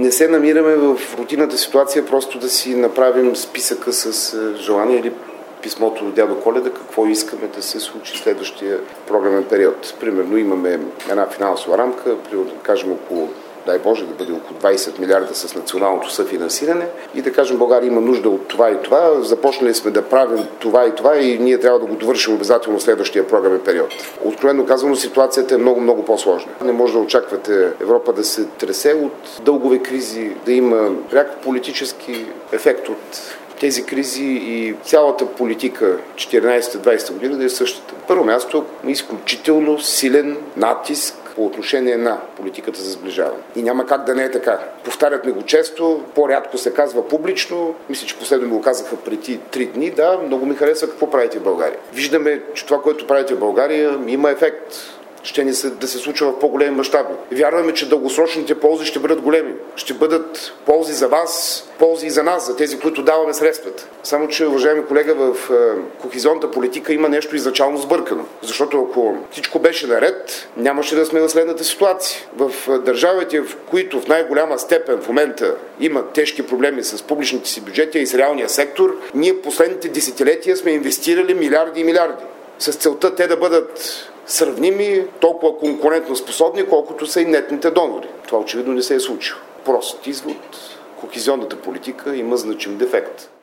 не се намираме в рутинната ситуация просто да си направим списъка с желания или писмото до дядо Коледа, какво искаме да се случи в следващия програмен период. Примерно имаме една финансова рамка, да кажем около, дай Боже, да бъде около 20 милиарда с националното съфинансиране и да кажем България има нужда от това и това, започнали сме да правим това и това и ние трябва да го довършим обязателно следващия програмен период. Откровено казано, ситуацията е много по-сложна. Не може да очаквате Европа да се тресе от дългове кризи, да има пряк политически ефект от тези кризи и цялата политика 14-20 година да е същата. Първо място е изключително силен натиск по отношение на политиката за сближаване. И няма как да не е така. Повтарят ми го често, по-рядко се казва публично. Мисля, че последно го казаха преди 3 дни. Да, много ми харесва какво правите в България. Виждаме, че това, което правите в България, има ефект. Ще ни се, да се случва в по-големи мащаби. Вярваме, че дългосрочните ползи ще бъдат големи. Ще бъдат ползи за вас, ползи и за нас, за тези, които даваме средствата. Само че, уважаеми колега, в кохезионната политика има нещо изначално сбъркано. Защото ако всичко беше наред, нямаше да сме в следната ситуация. В държавите, в които в най-голяма степен в момента имат тежки проблеми с публичните си бюджети и с реалния сектор, ние последните десетилетия сме инвестирали милиарди и милиарди. С целта те да бъдат сравними, толкова конкурентно способни, колкото са и нетните донори. Това очевидно не се е случило. Прост извод. Кохезионната политика има значим дефект.